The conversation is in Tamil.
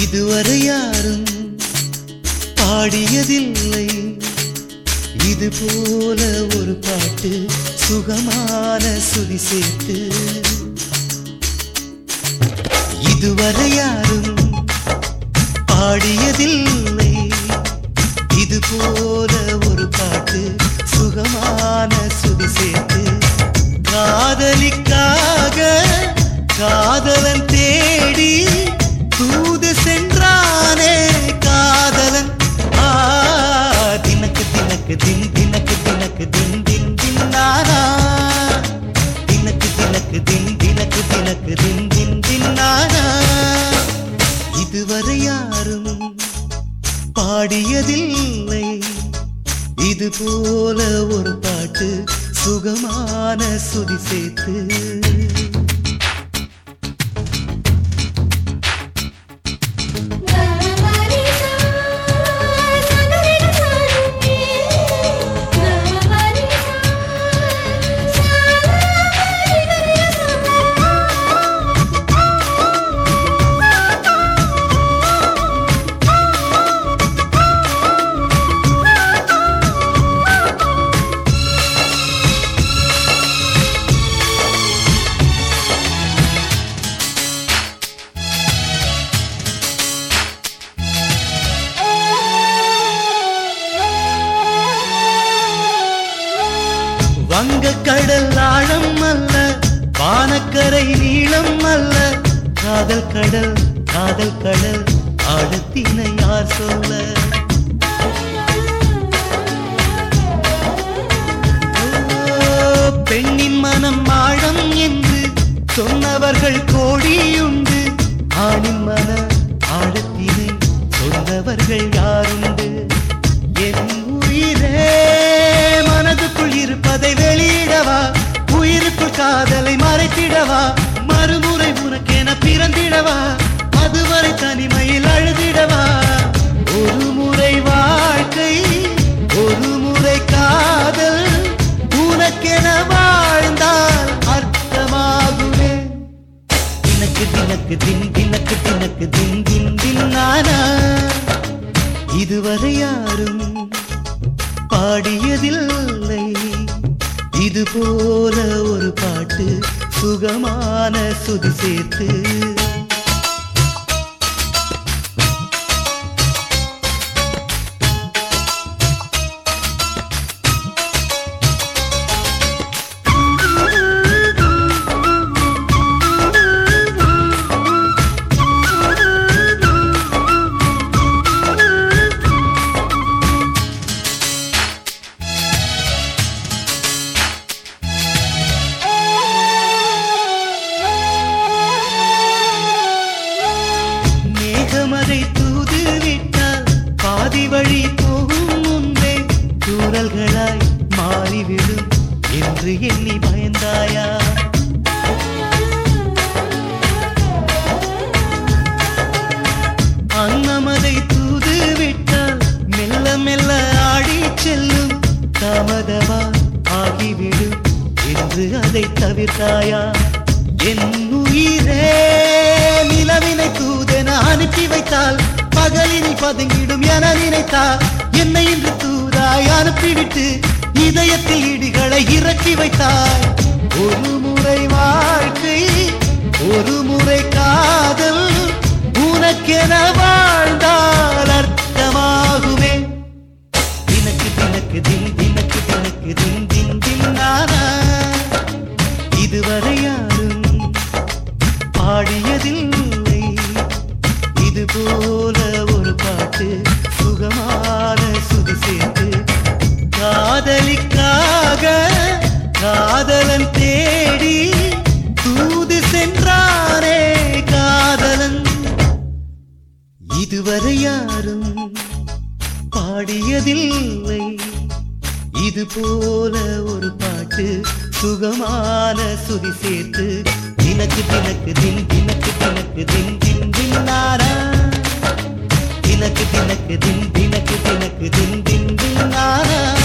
இதுவரை யாரும் பாடியதில்லை இது போல ஒரு பாட்டு சுகமான சுதி சேர்த்து இதுவரை யாரும் பாடியதில்லை இது போல ஒரு பாட்டு சுகமான சுதி சேர்த்து காதலிக்காக காதலன் தேடி தூது சென்றானே காதலன் தினக்கு தினக்கு தின் தினக்கு தினக்கு தின் தின் தின்னானா தினக்கு தினக்கு தின் தினக்கு தினக்கு தின் தின் தின்னானா இதுவரை யாரும் பாடியதில்லை இது போல ஒரு பாட்டு சுகமான சுதி சேர்த்து வங்கக்கடல் ஆழம் அல்ல வானக்கரை நீளம் அல்ல காதல் கடல் ஆழத்தினை யார் சொல்ல பெண்ணின் மனம் ஆழம் என்று சொன்னவர்கள் கோடியுண்டு ஆணின் மன ஆழத்தினை சொன்னவர்கள் யாருண்டு என் உயிரே மனதுக்குள் இருப்பதை வெளியிடவா உயிருக்குள் காதலை மறைத்திடவா மறுமுறை உனக்கென பிறந்திடவா அதுவரை தனிமையில் அழுதிடவா ஒரு முறை வாழ்க்கை ஒரு முறை காதல் உனக்கென வாழ்ந்தால் அர்த்தமாகுமே தினக்கு தினக்கு தின் தினக்கு தினக்கு தின் தின் தின்னானா இதுவரை யாரும் பாடியதில்லை இது போல ஒரு பாட்டு சுகமான சுதி சேர்த்து மதை தூது விட்டால் பாதி வழி போகும் முன்பே தூரல்களாய் மாறிவிடும் என்று எண்ணி பயந்தாயா அன்னமதை தூது விட்டால் மெல்ல மெல்ல ஆடி செல்லும் தாமதமா ஆகிவிடும் என்று அதை தவிர்த்தாயா என் உயிரே நிலவினை தூதென அனுப்பி வைத்தால் பகலினில் பதுங்கிடும் என நினைத்தால் என்னை இன்று தூதாய் அனுப்பிவிட்டு இதயத்தில் இடிகளை இறக்கி வைத்தாய் ஒரு முறை வாழ்க்கை ஒரு முறை காதல் உனக்கென வாழ்ந்தால் அர்த்தமாகுமே தினக்கு தினக்கு தின் தினக்கு தினக்கு தின் தின் தின்னானா இதுவரை யாரும் பாடியதில்லை இது போல ஒரு பாட்டு சுகமான சுதி சேர்த்து காதலிக்காக காதலன் தேடி தூது சென்றானே காதலன் இதுவரை யாரும் பாடியதில்லை இது போல ஒரு பாட்டு சுகமான சுதி சேர்த்து தினக்கு தினக்கு தின் தினக்கு தினக்கு தின் தின் தின்னாரா தினக்கு தினக்கு தின் தினக்கு தினக்கு தின் தின் தின்னாரா